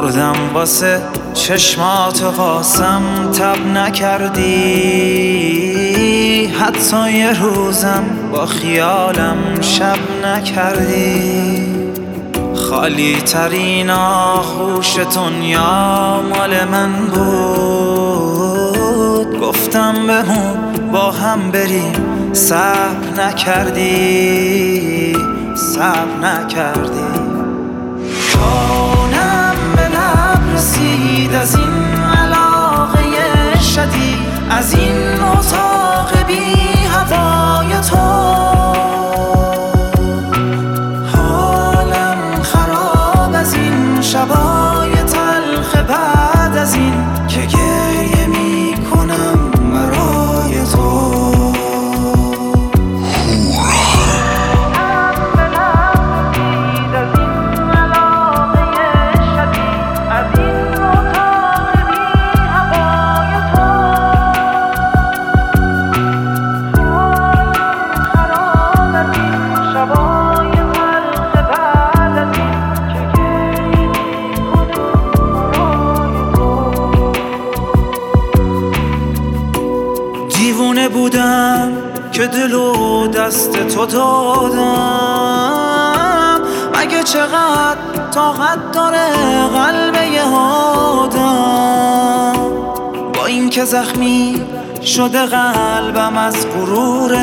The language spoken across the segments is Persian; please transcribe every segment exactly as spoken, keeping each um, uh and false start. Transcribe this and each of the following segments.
مردم واسه چشمات قاسم تب نکردی، حتی یه روزم با خیالم شب نکردی. خالی ترین آغوش دنیا مال من بود، گفتم بمون با هم بریم، صبر نکردی، صبر نکردی. جانم به لب رسید از این علاقه شدید، از این اتاق بی هوای تو. حالم خراب از این شبای تلخ بعد از این که گریه می کنم برای تو. دیوونه بودم که دل و دست تو دادم، مگه چقدر طاقت داره قلب یه آدم. با این که زخمی شده قلبم از غرورت،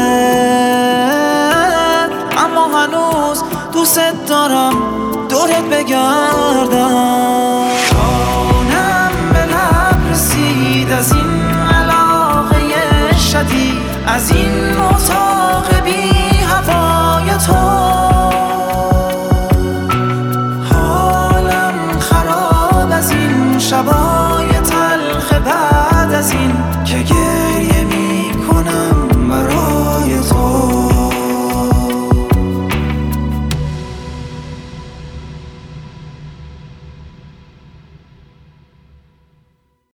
اما هنوز دوست دارم دورت بگردم.